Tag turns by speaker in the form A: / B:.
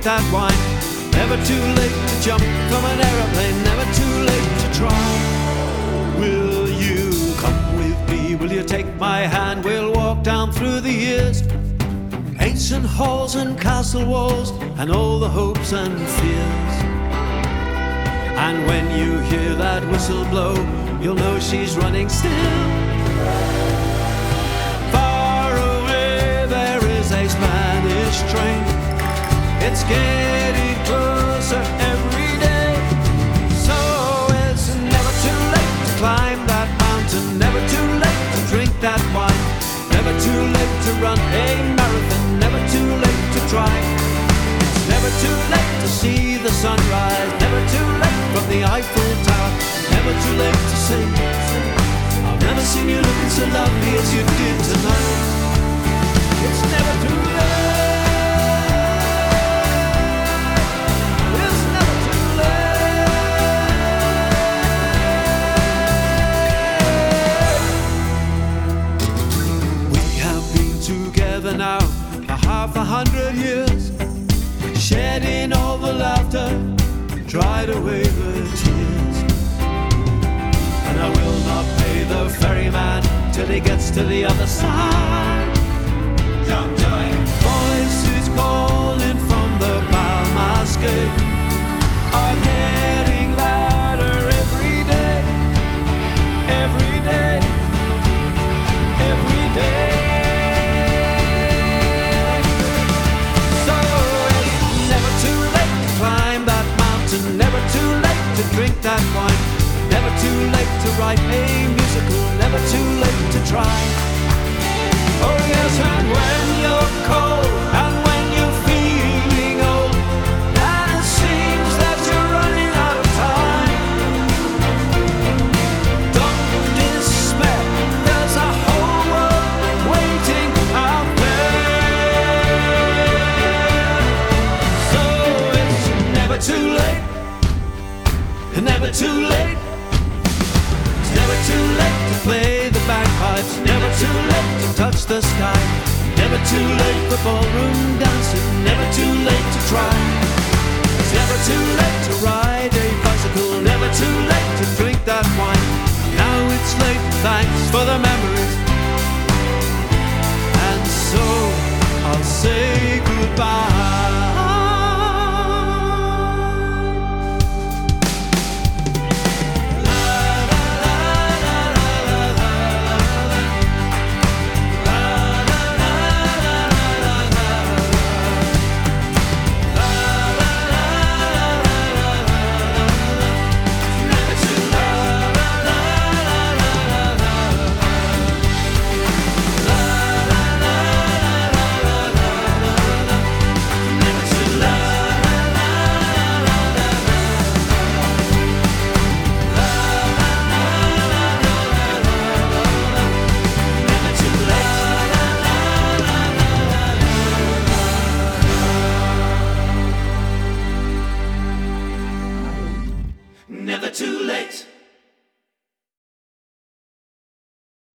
A: drink that wine. Never too late to jump from an aeroplane, never too late to try. Will you come with me? Will you take my hand? We'll walk down through the years, ancient halls and castle walls, and all the hopes and fears. And when you hear that whistle blow, you'll know she's running still. Far away there is a Spanish train. It's getting closer every day. So it's never too late to climb that mountain, never too late to drink that wine, never too late to run a marathon, never too late to try. It's never too late to see the sunrise, never too late from the Eiffel Tower, never too late to sing. I've never seen you looking so lovely as you did tonight. It's never too late. It's never too late. We have been together now for 500 years, shedding all the laughter, dried away the tears. And I will not pay the ferryman till he gets to the other side. Don't do it. Voices calling from the Balmas Gate are getting louder every day, every day, every day. So it's never too late to climb that mountain, never too late to drink that wine, never too late to write a musical, never too late to try. Oh yes, and when you're cold and when you're feeling old and it seems that you're running out of time, don't despair, there's a whole world waiting out there. So it's never too late, never too late. It's never too late to play the bagpipes, never too late to touch the sky, never too late for ballroom dancing, never too late to try. It's never too late to ride a bicycle, never too late to drink that wine. Now it's late, thanks for the memories. And so I'll say goodbye.